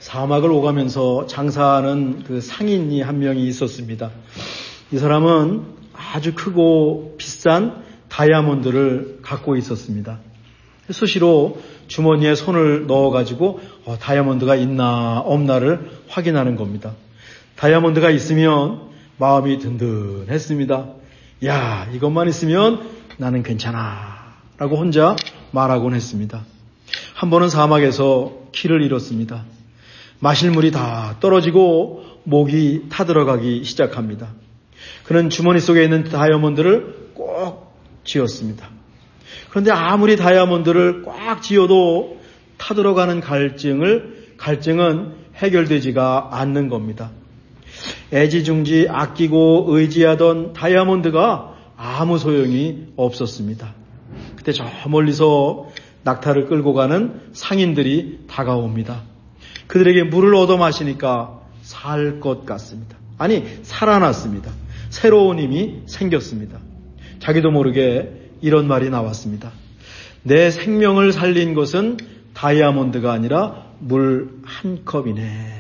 사막을 오가면서 장사하는 그 상인이 한 명이 있었습니다. 이 사람은 아주 크고 비싼 다이아몬드를 갖고 있었습니다. 수시로 주머니에 손을 넣어가지고 다이아몬드가 있나 없나를 확인하는 겁니다. 다이아몬드가 있으면 마음이 든든했습니다. 야, 이것만 있으면 나는 괜찮아 라고 혼자 말하곤 했습니다. 한 번은 사막에서 길을 잃었습니다. 마실 물이 다 떨어지고 목이 타들어가기 시작합니다. 그는 주머니 속에 있는 다이아몬드를 꼭 쥐었습니다. 그런데 아무리 다이아몬드를 꽉 쥐어도 타들어가는 갈증은 해결되지가 않는 겁니다. 애지중지 아끼고 의지하던 다이아몬드가 아무 소용이 없었습니다. 그때 저 멀리서 낙타를 끌고 가는 상인들이 다가옵니다. 그들에게 물을 얻어 마시니까 살 것 같습니다. 아니, 살아났습니다. 새로운 힘이 생겼습니다. 자기도 모르게 이런 말이 나왔습니다. 내 생명을 살린 것은 다이아몬드가 아니라 물 한 컵이네.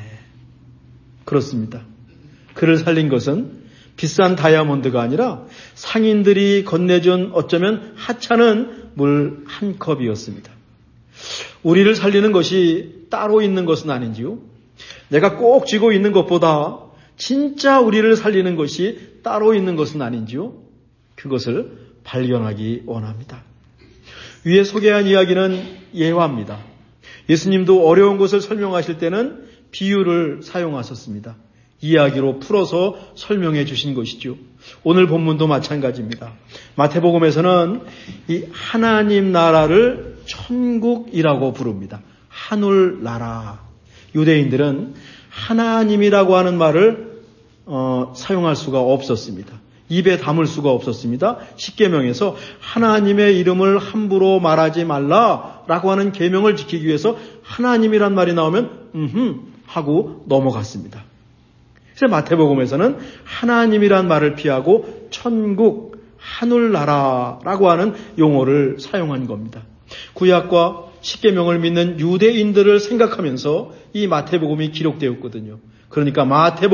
그렇습니다. 그를 살린 것은 비싼 다이아몬드가 아니라 상인들이 건네준 어쩌면 하찮은 물 한 컵이었습니다. 우리를 살리는 것이 따로 있는 것은 아닌지요? 내가 꼭 쥐고 있는 것보다 진짜 우리를 살리는 것이 따로 있는 것은 아닌지요? 그것을 발견하기 원합니다. 위에 소개한 이야기는 예화입니다. 예수님도 어려운 것을 설명하실 때는 비유를 사용하셨습니다. 이야기로 풀어서 설명해 주신 것이죠. 오늘 본문도 마찬가지입니다. 마태복음에서는 이 하나님 나라를 천국이라고 부릅니다. 하늘나라. 유대인들은 하나님이라고 하는 말을 사용할 수가 없었습니다. 입에 담을 수가 없었습니다. 십계명에서 하나님의 이름을 함부로 말하지 말라라고 하는 계명을 지키기 위해서 하나님이란 말이 나오면 하고 넘어갔습니다. 그래서 마태복음에서는 하나님이란 말을 피하고 천국, 하늘나라라고 하는 용어를 사용한 겁니다. 구약과 십계명을 믿는 유대인들을 생각하면서 이 마태복음이 기록되었거든요. 그러니까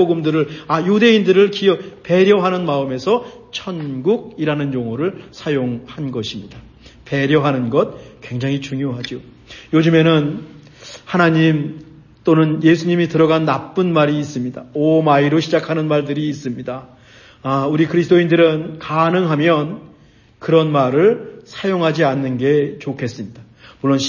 유대인들을 배려하는 마음에서 천국이라는 용어를 사용한 것입니다. 배려하는 것 굉장히 중요하죠. 요즘에는 하나님 또는 예수님이 들어간 나쁜 말이 있습니다. 오마이로 시작하는 말들이 있습니다. 우리 그리스도인들은 가능하면 그런 말을 사용하지 않는 게 좋겠습니다. 물론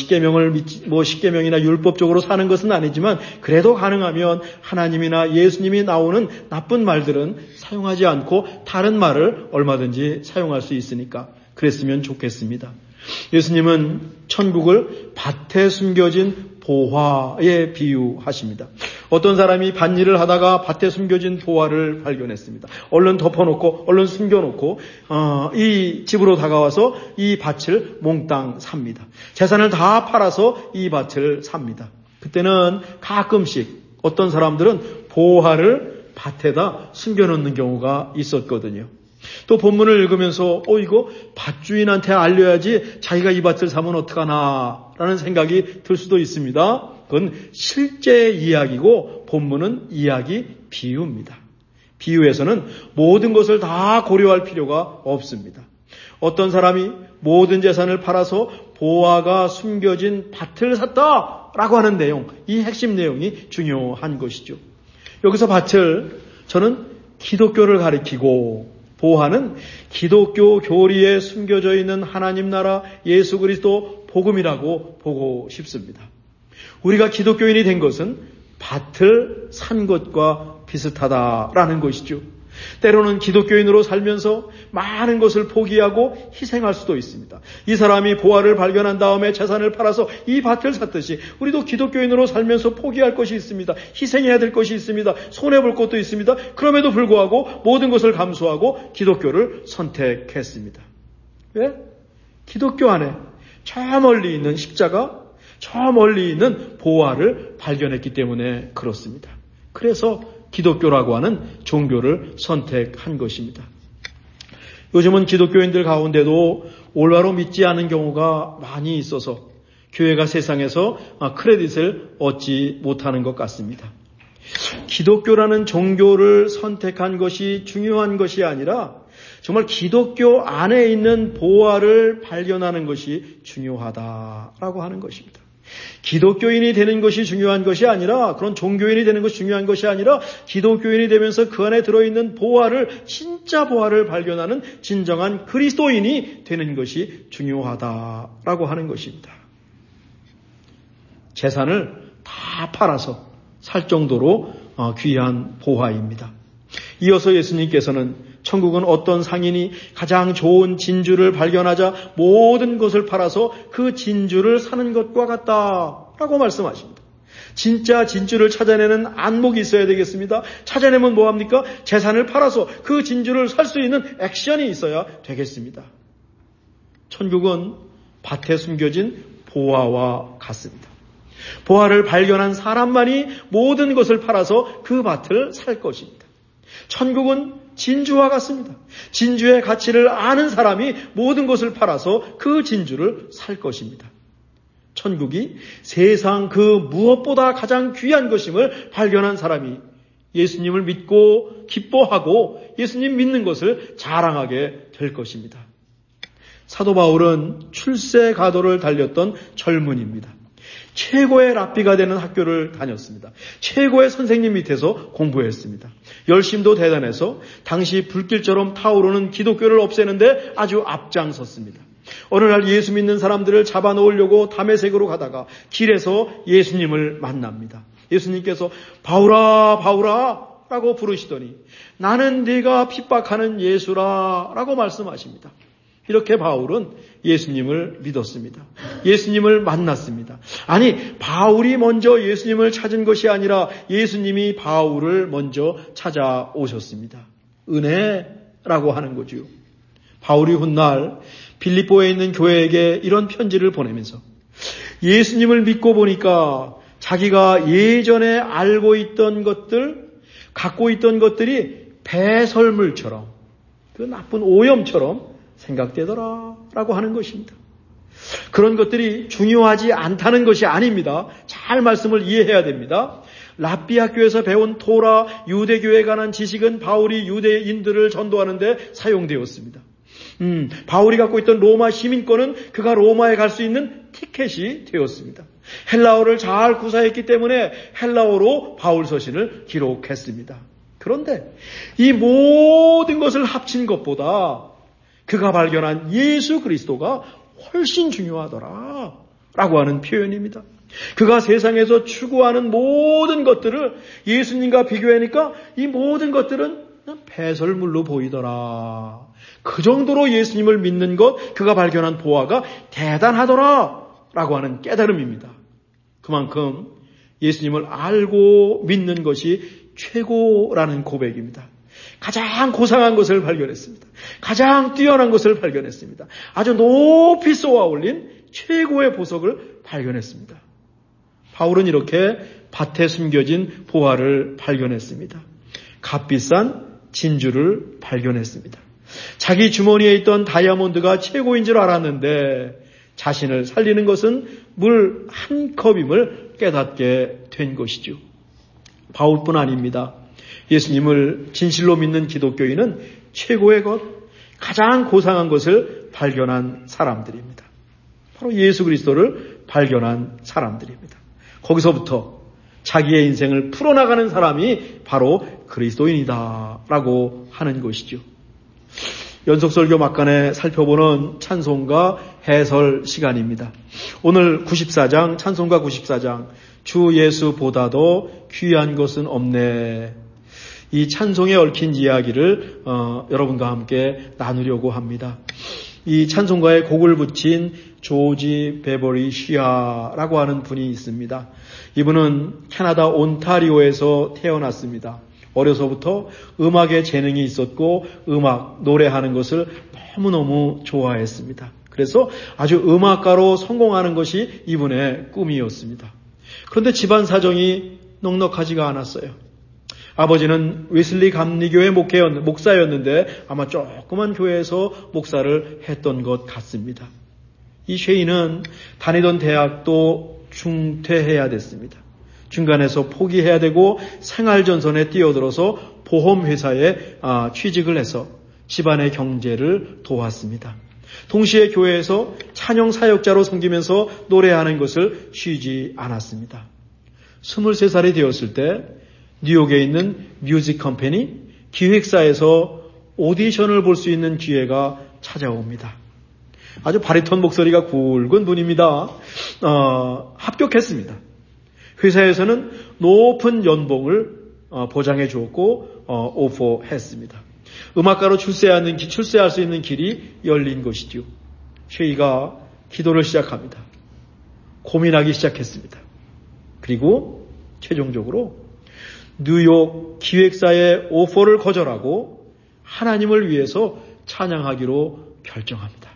십계명이나 율법적으로 사는 것은 아니지만 그래도 가능하면 하나님이나 예수님이 나오는 나쁜 말들은 사용하지 않고 다른 말을 얼마든지 사용할 수 있으니까 그랬으면 좋겠습니다. 예수님은 천국을 밭에 숨겨진 보화에 비유하십니다. 어떤 사람이 밭일을 하다가 밭에 숨겨진 보화를 발견했습니다. 얼른 덮어놓고 얼른 숨겨놓고 이 집으로 다가와서 이 밭을 몽땅 삽니다. 재산을 다 팔아서 이 밭을 삽니다. 그때는 가끔씩 어떤 사람들은 보화를 밭에다 숨겨놓는 경우가 있었거든요. 또 본문을 읽으면서 이거 밭주인한테 알려야지 자기가 이 밭을 사면 어떡하나 라는 생각이 들 수도 있습니다. 그건 실제 이야기고 본문은 이야기 비유입니다. 비유에서는 모든 것을 다 고려할 필요가 없습니다. 어떤 사람이 모든 재산을 팔아서 보화가 숨겨진 밭을 샀다라고 하는 내용, 이 핵심 내용이 중요한 것이죠. 여기서 밭을 저는 기독교를 가리키고 보화는 기독교 교리에 숨겨져 있는 하나님 나라 예수 그리스도 복음이라고 보고 싶습니다. 우리가 기독교인이 된 것은 밭을 산 것과 비슷하다라는 것이죠. 때로는 기독교인으로 살면서 많은 것을 포기하고 희생할 수도 있습니다. 이 사람이 보화를 발견한 다음에 재산을 팔아서 이 밭을 샀듯이 우리도 기독교인으로 살면서 포기할 것이 있습니다. 희생해야 될 것이 있습니다. 손해볼 것도 있습니다. 그럼에도 불구하고 모든 것을 감수하고 기독교를 선택했습니다. 왜? 기독교 안에 저 멀리 있는 십자가, 저 멀리 있는 보화를 발견했기 때문에 그렇습니다. 그래서 기독교라고 하는 종교를 선택한 것입니다. 요즘은 기독교인들 가운데도 올바로 믿지 않은 경우가 많이 있어서 교회가 세상에서 크레딧을 얻지 못하는 것 같습니다. 기독교라는 종교를 선택한 것이 중요한 것이 아니라 정말 기독교 안에 있는 보화를 발견하는 것이 중요하다라고 하는 것입니다. 기독교인이 되는 것이 중요한 것이 아니라, 그런 종교인이 되는 것이 중요한 것이 아니라, 기독교인이 되면서 그 안에 들어있는 보화를, 진짜 보화를 발견하는 진정한 그리스도인이 되는 것이 중요하다라고 하는 것입니다. 재산을 다 팔아서 살 정도로 귀한 보화입니다. 이어서 예수님께서는 천국은 어떤 상인이 가장 좋은 진주를 발견하자 모든 것을 팔아서 그 진주를 사는 것과 같다라고 말씀하십니다. 진짜 진주를 찾아내는 안목이 있어야 되겠습니다. 찾아내면 뭐합니까? 재산을 팔아서 그 진주를 살 수 있는 액션이 있어야 되겠습니다. 천국은 밭에 숨겨진 보화와 같습니다. 보화를 발견한 사람만이 모든 것을 팔아서 그 밭을 살 것입니다. 천국은 진주와 같습니다. 진주의 가치를 아는 사람이 모든 것을 팔아서 그 진주를 살 것입니다. 천국이 세상 그 무엇보다 가장 귀한 것임을 발견한 사람이 예수님을 믿고 기뻐하고 예수님 믿는 것을 자랑하게 될 것입니다. 사도 바울은 출세가도를 달렸던 젊은이입니다. 최고의 랍비가 되는 학교를 다녔습니다. 최고의 선생님 밑에서 공부했습니다. 열심도 대단해서 당시 불길처럼 타오르는 기독교를 없애는데 아주 앞장섰습니다. 어느 날 예수 믿는 사람들을 잡아놓으려고 다메섹으로 가다가 길에서 예수님을 만납니다. 예수님께서 바울아 바울아 라고 부르시더니 나는 네가 핍박하는 예수라 라고 말씀하십니다. 이렇게 바울은 예수님을 믿었습니다. 예수님을 만났습니다. 아니, 바울이 먼저 예수님을 찾은 것이 아니라 예수님이 바울을 먼저 찾아오셨습니다. 은혜라고 하는 거죠. 바울이 훗날 빌립보에 있는 교회에게 이런 편지를 보내면서 예수님을 믿고 보니까 자기가 예전에 알고 있던 것들, 갖고 있던 것들이 배설물처럼, 그 나쁜 오염처럼 생각되더라 라고 하는 것입니다. 그런 것들이 중요하지 않다는 것이 아닙니다. 잘 말씀을 이해해야 됩니다. 랍비 학교에서 배운 토라, 유대교에 관한 지식은 바울이 유대인들을 전도하는 데 사용되었습니다. 바울이 갖고 있던 로마 시민권은 그가 로마에 갈 수 있는 티켓이 되었습니다. 헬라어를 잘 구사했기 때문에 헬라어로 바울 서신을 기록했습니다. 그런데 이 모든 것을 합친 것보다 그가 발견한 예수 그리스도가 훨씬 중요하더라 라고 하는 표현입니다. 그가 세상에서 추구하는 모든 것들을 예수님과 비교하니까 이 모든 것들은 배설물로 보이더라. 그 정도로 예수님을 믿는 것, 그가 발견한 보화가 대단하더라 라고 하는 깨달음입니다. 그만큼 예수님을 알고 믿는 것이 최고라는 고백입니다. 가장 고상한 것을 발견했습니다. 가장 뛰어난 것을 발견했습니다. 아주 높이 쏘아 올린 최고의 보석을 발견했습니다. 바울은 이렇게 밭에 숨겨진 보화를 발견했습니다. 값비싼 진주를 발견했습니다. 자기 주머니에 있던 다이아몬드가 최고인 줄 알았는데 자신을 살리는 것은 물 한 컵임을 깨닫게 된 것이죠. 바울뿐 아닙니다. 예수님을 진실로 믿는 기독교인은 최고의 것, 가장 고상한 것을 발견한 사람들입니다. 바로 예수 그리스도를 발견한 사람들입니다. 거기서부터 자기의 인생을 풀어나가는 사람이 바로 그리스도인이다라고 하는 것이죠. 연속설교 막간에 살펴보는 찬송가 해설 시간입니다. 오늘 94장, 찬송가 94장, 주 예수보다도 귀한 것은 없네. 이 찬송에 얽힌 이야기를 여러분과 함께 나누려고 합니다. 이 찬송가에 곡을 붙인 조지 베버리 시아라고 하는 분이 있습니다. 이분은 캐나다 온타리오에서 태어났습니다. 어려서부터 음악에 재능이 있었고 노래하는 것을 너무너무 좋아했습니다. 그래서 아주 음악가로 성공하는 것이 이분의 꿈이었습니다. 그런데 집안 사정이 넉넉하지가 않았어요. 아버지는 웨슬리 감리교회 목사였는데 아마 조그만 교회에서 목사를 했던 것 같습니다. 이 쉐이는 다니던 대학도 중퇴해야 됐습니다. 중간에서 포기해야 되고 생활전선에 뛰어들어서 보험회사에 취직을 해서 집안의 경제를 도왔습니다. 동시에 교회에서 찬양 사역자로 섬기면서 노래하는 것을 쉬지 않았습니다. 23살이 되었을 때 뉴욕에 있는 뮤직 컴퍼니 기획사에서 오디션을 볼 수 있는 기회가 찾아옵니다. 아주 바리톤 목소리가 굵은 분입니다. 합격했습니다. 회사에서는 높은 연봉을 보장해 주었고 오퍼했습니다. 음악가로 출세할 수 있는 길이 열린 것이죠. 쉐이가 기도를 시작합니다. 고민하기 시작했습니다. 그리고 최종적으로 뉴욕 기획사의 오퍼를 거절하고 하나님을 위해서 찬양하기로 결정합니다.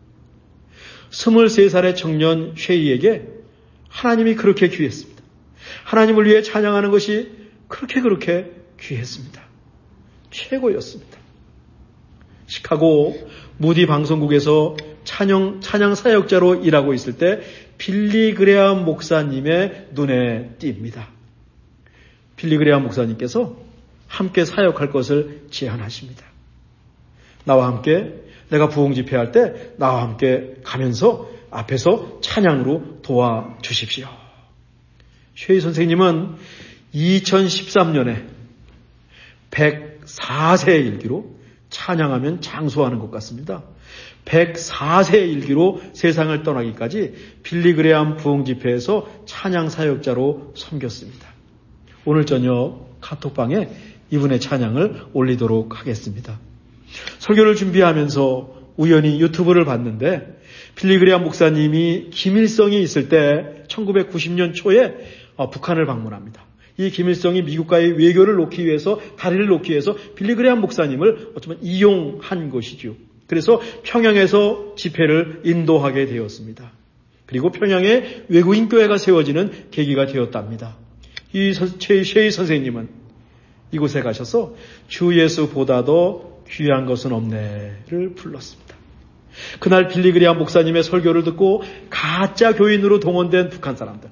23살의 청년 쉐이에게 하나님이 그렇게 귀했습니다. 하나님을 위해 찬양하는 것이 그렇게 귀했습니다. 최고였습니다. 시카고 무디 방송국에서 찬양 사역자로 일하고 있을 때 빌리 그레암 목사님의 눈에 띕니다. 빌리 그레암 목사님께서 함께 사역할 것을 제안하십니다. 나와 함께 내가 부흥 집회할 때 나와 함께 가면서 앞에서 찬양으로 도와주십시오. 쉐이 선생님은 2013년에 104세의 일기로 찬양하면 장수하는 것 같습니다. 104세의 일기로 세상을 떠나기까지 빌리 그레암 부흥 집회에서 찬양 사역자로 섬겼습니다. 오늘 저녁 카톡방에 이분의 찬양을 올리도록 하겠습니다. 설교를 준비하면서 우연히 유튜브를 봤는데 빌리 그레암 목사님이 김일성이 있을 때 1990년 초에 북한을 방문합니다. 이 김일성이 미국과의 외교를 놓기 위해서, 다리를 놓기 위해서 빌리 그레암 목사님을 어쩌면 이용한 것이죠. 그래서 평양에서 집회를 인도하게 되었습니다. 그리고 평양에 외국인 교회가 세워지는 계기가 되었답니다. 이 쉐이 선생님은 이곳에 가셔서 주 예수보다도 귀한 것은 없네를 불렀습니다. 그날 빌리 그레암 목사님의 설교를 듣고 가짜 교인으로 동원된 북한 사람들,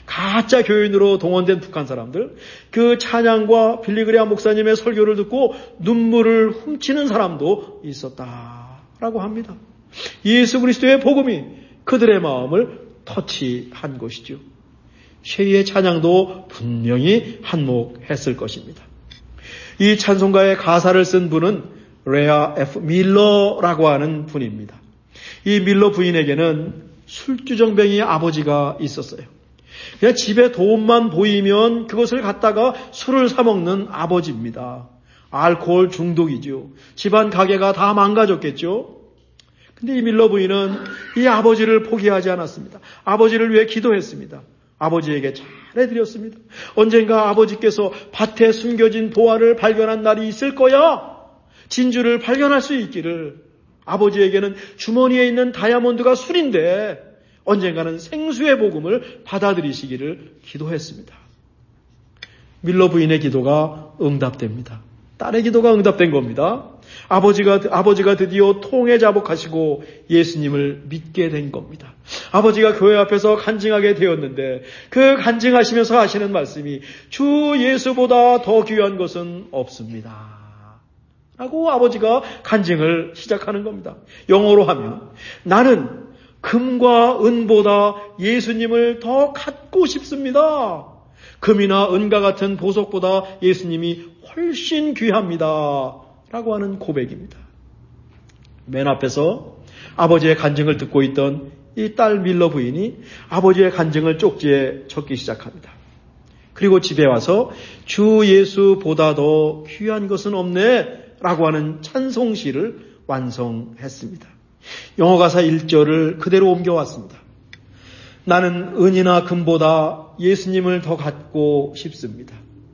그 찬양과 빌리 그레암 목사님의 설교를 듣고 눈물을 훔치는 사람도 있었다라고 합니다. 예수 그리스도의 복음이 그들의 마음을 터치한 것이죠. 쉐이의 찬양도 분명히 한몫했을 것입니다. 이 찬송가의 가사를 쓴 분은 레아 F. 밀러라고 하는 분입니다. 이 밀러 부인에게는 술주정뱅이 아버지가 있었어요. 그냥 집에 돈만 보이면 그것을 갖다가 술을 사 먹는 아버지입니다. 알코올 중독이죠. 집안 가게가 다 망가졌겠죠. 근데 이 밀러 부인은 이 아버지를 포기하지 않았습니다. 아버지를 위해 기도했습니다. 아버지에게 잘해드렸습니다. 언젠가 아버지께서 밭에 숨겨진 보화를 발견한 날이 있을 거야. 진주를 발견할 수 있기를. 아버지에게는 주머니에 있는 다이아몬드가 술인데 언젠가는 생수의 복음을 받아들이시기를 기도했습니다. 밀러 부인의 기도가 응답됩니다. 딸의 기도가 응답된 겁니다. 아버지가 드디어 통에 자복하시고 예수님을 믿게 된 겁니다. 아버지가 교회 앞에서 간증하게 되었는데 그 간증하시면서 하시는 말씀이 주 예수보다 더 귀한 것은 없습니다. 라고 아버지가 간증을 시작하는 겁니다. 영어로 하면 나는 금과 은보다 예수님을 더 갖고 싶습니다. 금이나 은과 같은 보석보다 예수님이 훨씬 귀합니다. 라고 하는 고백입니다. 맨 앞에서 아버지의 간증을 듣고 있던 이 딸 밀러 부인이 아버지의 간증을 쪽지에 적기 시작합니다. 그리고 집에 와서 주 예수보다 더 귀한 것은 없네 라고 하는 찬송시를 완성했습니다. 영어 가사 1절을 그대로 옮겨왔습니다. 나는 은이나 금보다 예수님을 더 갖고 싶습니다.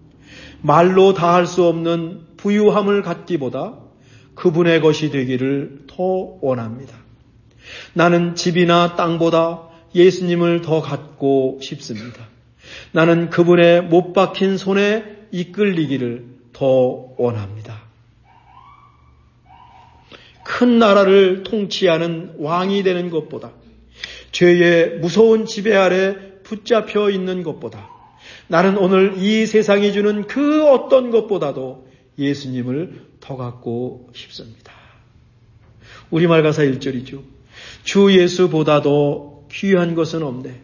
말로 다 할 수 없는 부유함을 갖기보다 그분의 것이 되기를 더 원합니다. 나는 집이나 땅보다 예수님을 더 갖고 싶습니다. 나는 그분의 못 박힌 손에 이끌리기를 더 원합니다. 큰 나라를 통치하는 왕이 되는 것보다 죄의 무서운 지배 아래 붙잡혀 있는 것보다 나는 오늘 이 세상이 주는 그 어떤 것보다도 예수님을 더 갖고 싶습니다. 우리말 가사 1절이죠. 주 예수보다도 귀한 것은 없네.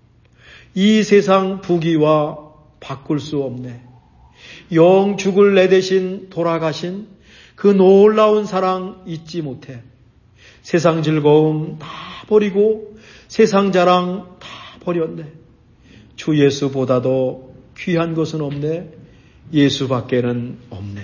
이 세상 부귀와 바꿀 수 없네. 영 죽을 내 대신 돌아가신 그 놀라운 사랑 잊지 못해. 세상 즐거움 다 버리고 세상 자랑 다 버렸네. 주 예수보다도 귀한 것은 없네. 예수밖에는 없네.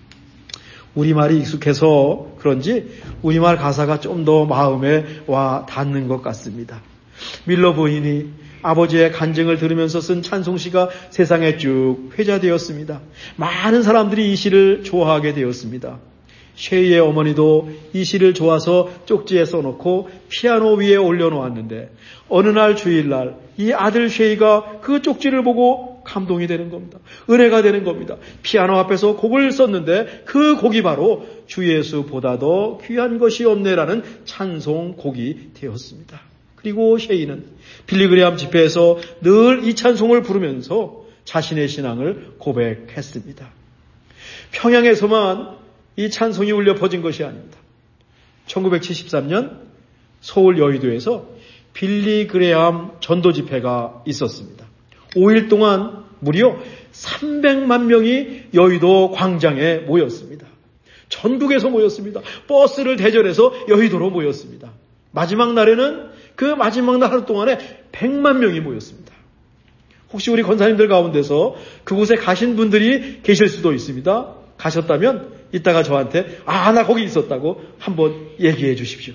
우리말이 익숙해서 그런지 우리말 가사가 좀 더 마음에 와 닿는 것 같습니다. 밀러 부인이 아버지의 간증을 들으면서 쓴 찬송시가 세상에 쭉 회자되었습니다. 많은 사람들이 이 시를 좋아하게 되었습니다. 쉐이의 어머니도 이 시를 좋아서 쪽지에 써놓고 피아노 위에 올려놓았는데 어느 날 주일날 이 아들 쉐이가 그 쪽지를 보고 감동이 되는 겁니다. 은혜가 되는 겁니다. 피아노 앞에서 곡을 썼는데 그 곡이 바로 주 예수보다도 귀한 것이 없네라는 찬송곡이 되었습니다. 그리고 쉐이는 빌리그레암 집회에서 늘 이 찬송을 부르면서 자신의 신앙을 고백했습니다. 평양에서만 이 찬송이 울려 퍼진 것이 아닙니다. 1973년 서울 여의도에서 빌리그레암 전도 집회가 있었습니다. 5일 동안 무려 300만 명이 여의도 광장에 모였습니다. 전국에서 모였습니다. 버스를 대절해서 여의도로 모였습니다. 마지막 날에는 그 마지막 날 하루 동안에 100만 명이 모였습니다. 혹시 우리 권사님들 가운데서 그곳에 가신 분들이 계실 수도 있습니다. 가셨다면 이따가 저한테 나 거기 있었다고 한번 얘기해 주십시오.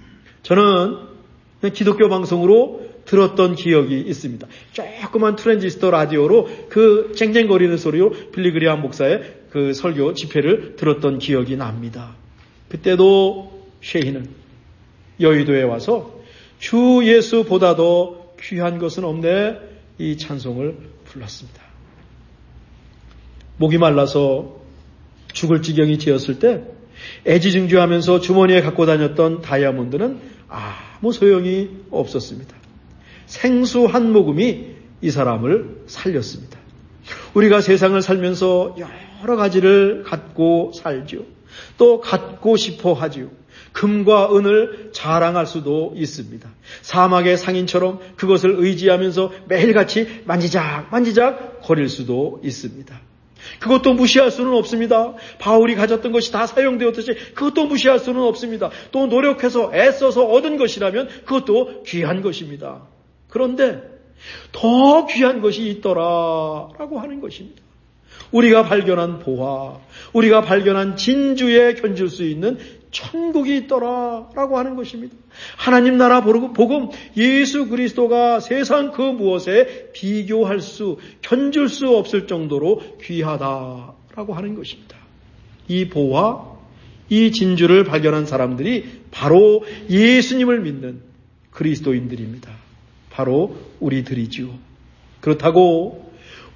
저는 기독교 방송으로 들었던 기억이 있습니다. 조그만 트랜지스터 라디오로 그 쨍쨍거리는 소리로 빌리그레암 목사의 그 설교 집회를 들었던 기억이 납니다. 그때도 쉐이는 여의도에 와서 주 예수보다도 귀한 것은 없네 이 찬송을 불렀습니다. 목이 말라서 죽을 지경이 지었을 때 애지중지하면서 주머니에 갖고 다녔던 다이아몬드는 아무 소용이 없었습니다. 생수 한 모금이 이 사람을 살렸습니다. 우리가 세상을 살면서 여러 가지를 갖고 살죠. 또 갖고 싶어 하지요. 금과 은을 자랑할 수도 있습니다. 사막의 상인처럼 그것을 의지하면서 매일같이 만지작 거릴 수도 있습니다. 그것도 무시할 수는 없습니다. 바울이 가졌던 것이 다 사용되었듯이 그것도 무시할 수는 없습니다. 또 노력해서 애써서 얻은 것이라면 그것도 귀한 것입니다. 그런데 더 귀한 것이 있더라라고 하는 것입니다. 우리가 발견한 보화, 우리가 발견한 진주에 견줄 수 있는 천국이 있더라라고 하는 것입니다. 하나님 나라 복음 예수 그리스도가 세상 그 무엇에 비교할 수, 견줄 수 없을 정도로 귀하다라고 하는 것입니다. 이 보화, 이 진주를 발견한 사람들이 바로 예수님을 믿는 그리스도인들입니다. 바로 우리들이지요. 그렇다고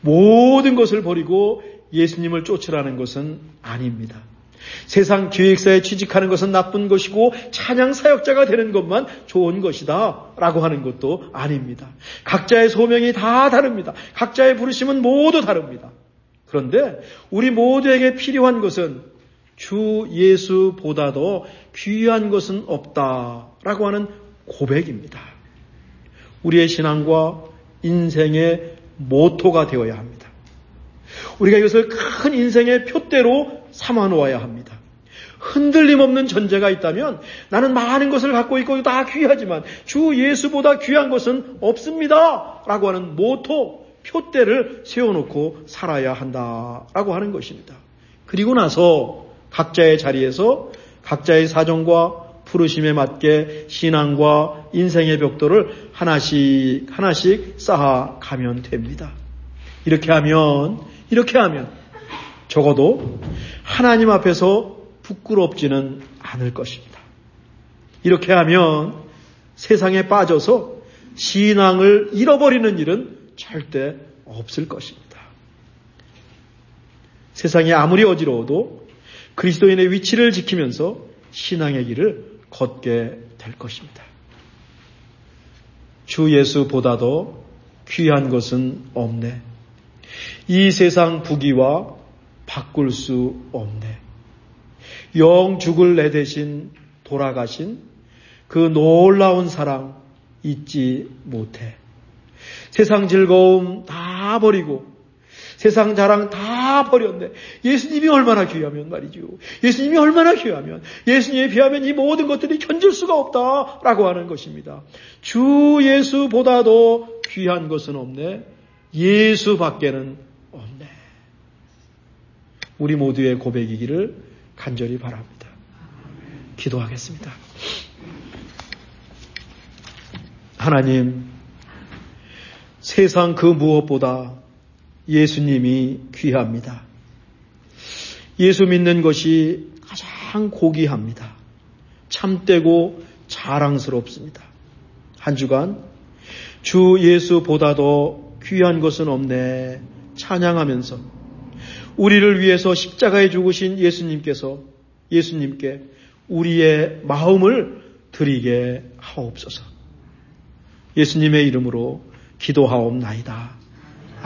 모든 것을 버리고 예수님을 쫓으라는 것은 아닙니다. 세상 기획사에 취직하는 것은 나쁜 것이고 찬양 사역자가 되는 것만 좋은 것이다 라고 하는 것도 아닙니다. 각자의 소명이 다 다릅니다. 각자의 부르심은 모두 다릅니다. 그런데 우리 모두에게 필요한 것은 주 예수보다도 귀한 것은 없다라고 하는 고백입니다. 우리의 신앙과 인생의 모토가 되어야 합니다. 우리가 이것을 큰 인생의 표대로 삼아놓아야 합니다. 흔들림 없는 전제가 있다면 나는 많은 것을 갖고 있고 다 귀하지만 주 예수보다 귀한 것은 없습니다 라고 하는 모토, 표대를 세워놓고 살아야 한다라고 하는 것입니다. 그리고 나서 각자의 자리에서 각자의 사정과 부르심에 맞게 신앙과 인생의 벽돌을 하나씩 쌓아가면 됩니다. 이렇게 하면 적어도 하나님 앞에서 부끄럽지는 않을 것입니다. 이렇게 하면 세상에 빠져서 신앙을 잃어버리는 일은 절대 없을 것입니다. 세상이 아무리 어지러워도 그리스도인의 위치를 지키면서 신앙의 길을 걷게 될 것입니다. 주 예수보다도 귀한 것은 없네. 이 세상 부귀와 바꿀 수 없네. 영 죽을 내 대신 돌아가신 그 놀라운 사랑 잊지 못해. 세상 즐거움 다 버리고 세상 자랑 다 버렸네. 예수님이 얼마나 귀하면 말이죠. 예수님이 얼마나 귀하면 예수님에 비하면 이 모든 것들이 견딜 수가 없다라고 하는 것입니다. 주 예수보다도 귀한 것은 없네. 예수밖에는 없네. 우리 모두의 고백이기를 간절히 바랍니다. 기도하겠습니다. 하나님, 세상 그 무엇보다 예수님이 귀합니다. 예수 믿는 것이 가장 고귀합니다. 참되고 자랑스럽습니다. 한 주간 주 예수보다도 귀한 것은 없네 찬양하면서 우리를 위해서 십자가에 죽으신 예수님께 우리의 마음을 드리게 하옵소서. 예수님의 이름으로 기도하옵나이다.